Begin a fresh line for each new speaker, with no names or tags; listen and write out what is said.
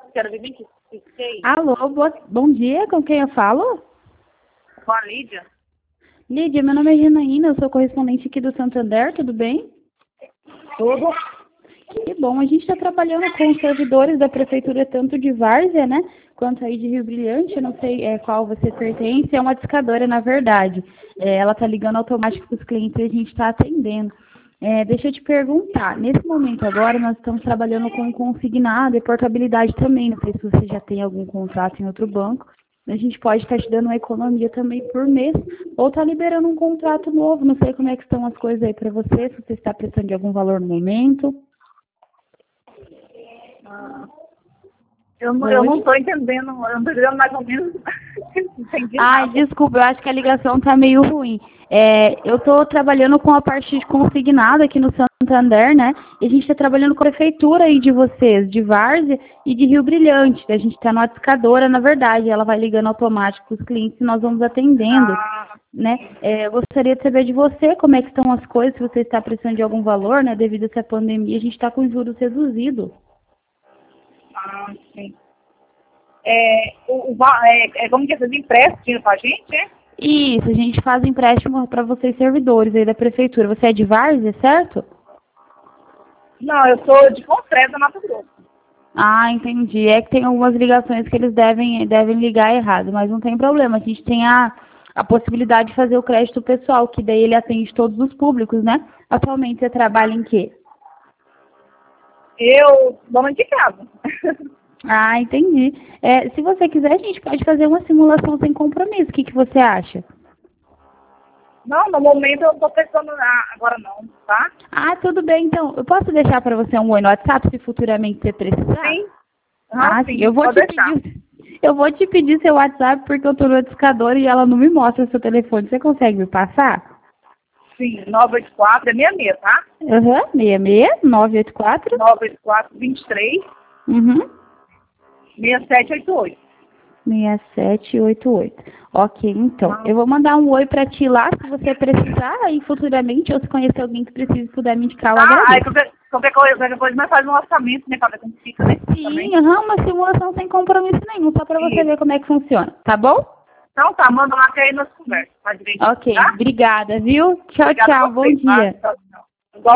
quero ver 26.
Alô, bom dia, com quem eu falo?
Com a Lídia.
Lídia, meu nome é Janaína, eu sou correspondente aqui do Santander, tudo bem?
Tudo.
Que bom, a gente está trabalhando com os servidores da prefeitura, tanto de Várzea, né, quanto aí de Rio Brilhante, eu não sei qual você pertence, é uma discadora, na verdade. Ela está ligando automático para os clientes e a gente está atendendo. Deixa eu te perguntar, nesse momento agora nós estamos trabalhando com consignado e portabilidade também, não sei se você já tem algum contrato em outro banco, a gente pode estar te dando uma economia também por mês, ou está liberando um contrato novo, não sei como é que estão as coisas aí para você, se você está precisando de algum valor no momento.
Eu não estou entendendo, eu não estou entendendo mais ou menos. Entendi
Ai,
nada.
desculpa, eu acho que a ligação está meio ruim. Eu estou trabalhando com a parte de consignado aqui no Santander, né? E a gente está trabalhando com a prefeitura aí de vocês, de Várzea e de Rio Brilhante. A gente está numa discadora, na verdade, ela vai ligando automático os clientes e nós vamos atendendo, né? Eu gostaria de saber de você como é que estão as coisas, se você está precisando de algum valor, né? Devido a essa pandemia, a gente está com juros reduzidos.
Sim. Como que vocês emprestam dinheiro pra gente, é?
Isso, a gente faz empréstimo para vocês servidores aí da prefeitura. Você é de Várzea, certo?
Não, eu sou de Confresa, Mato Grosso.
Ah, entendi. É que tem algumas ligações que eles devem ligar errado, mas não tem problema. A gente tem a possibilidade de fazer o crédito pessoal, que daí ele atende todos os públicos, né? Atualmente você trabalha em quê?
Eu dona de casa.
Ah, entendi. Se você quiser, a gente pode fazer uma simulação sem compromisso. O que você acha?
Não, no momento eu estou pensando agora não, tá?
Ah, tudo bem, então. Eu posso deixar para você um oi no WhatsApp se futuramente você precisar?
Sim.
Sim.
Sim,
Eu vou
pode
te
deixar.
pedir. Eu vou te pedir seu WhatsApp porque eu tô no discador e ela não me mostra seu telefone. Você consegue me passar?
Sim, 984 é 66, tá?
66 984
984 23
uhum.
6788.
6788. Ok, então. Eu vou mandar um oi pra ti lá, se você precisar, aí futuramente, ou se conhecer alguém que precise puder me indicar, eu
Aí
agradeço.
qualquer coisa, depois nós faz um orçamento, né, pra ver como fica, né?
Sim, uma simulação sem compromisso nenhum, só pra você ver como é que funciona, tá bom?
Então tá, manda lá que aí nós conversamos. Tá direitinho,
Ok,
tá?
obrigada, viu? Tchau,
Obrigada a
tchau, bom
você, tá?
dia.
Tchau, tchau.